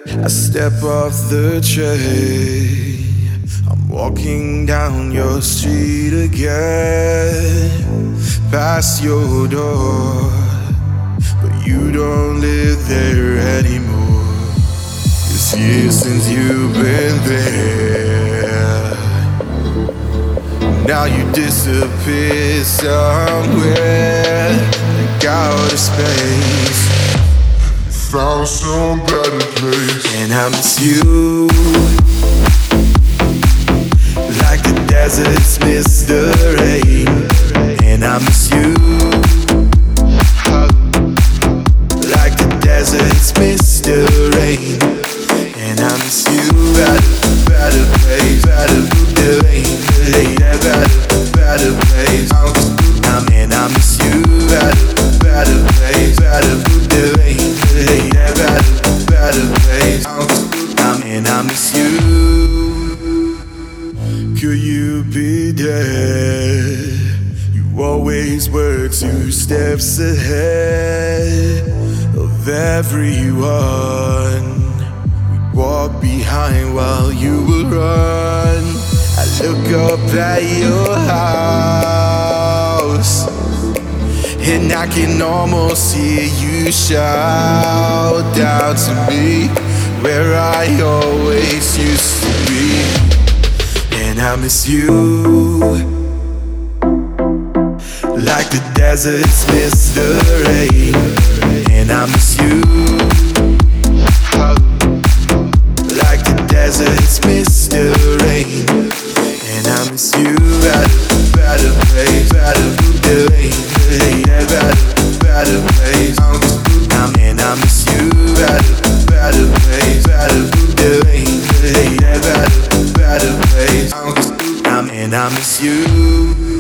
I step off the train. I'm walking down your street again, past your door, but you don't live there anymore. It's years since you've been there. Now you disappear somewhere, like outer space. Found some better place, and I miss you, like the deserts miss the rain. And I miss you, like the deserts miss the rain. And I miss you, better place, better place. And I miss you, better place, better place. And I miss you. Could you be there? You always were 2 steps ahead of everyone. We'd walk behind while you would run. I look up at your house, and I can almost hear you shout down to me, where I always used to be. And I miss you, like the deserts miss the rain. And I miss you, like the deserts miss the rain. And I miss you, better place, better place. And I miss you, better place, better place. And I miss you.